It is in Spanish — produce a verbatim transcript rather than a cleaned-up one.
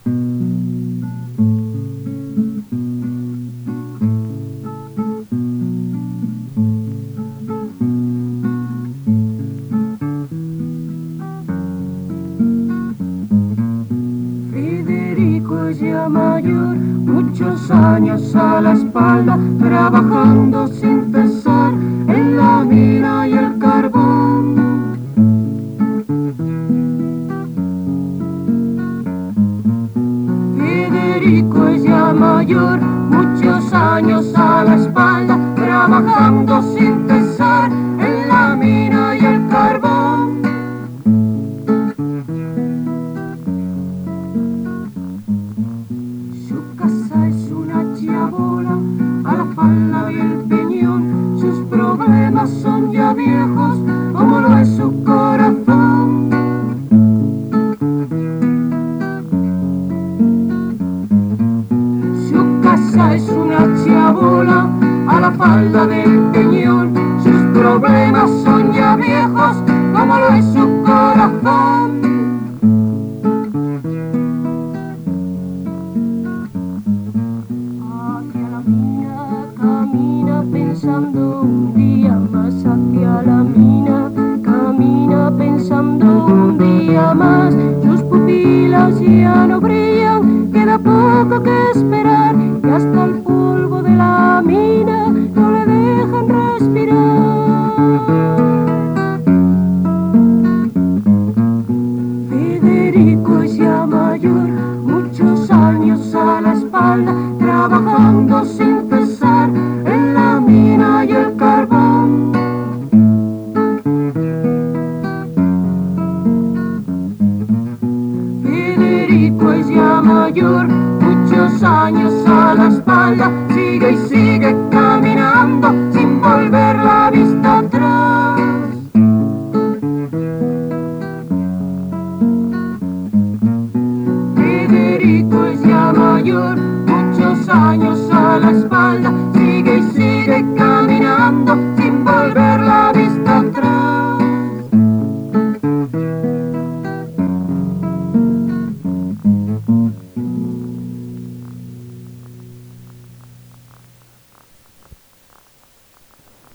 Federico es ya mayor, muchos años a la espalda, trabajando sin cesar en la mina y el carbón. Federico es ya mayor, muchos años a la espalda, trabajando sin cesar en la mina y el carbón. Su casa es una chabola a la falda del peñón, sus problemas son ya viejos como lo es su corazón. Su casa es una chabola a la falda del peñón, sus problemas son ya viejos como lo es su corazón. Hacia la mina camina pensando un día más, hacia la mina camina pensando un día más. Sus pupilas ya no brillan, queda poco que esperar, y hasta el polvo de la mina no le dejan respirar. Federico es ya mayor, muchos años a la espalda, trabajando sin cesar en la mina y el carbón. Federico es ya mayor, muchos años a la espalda, sigue y sigue caminando sin volver la vista atrás. Federico es ya mayor, muchos años a la espalda,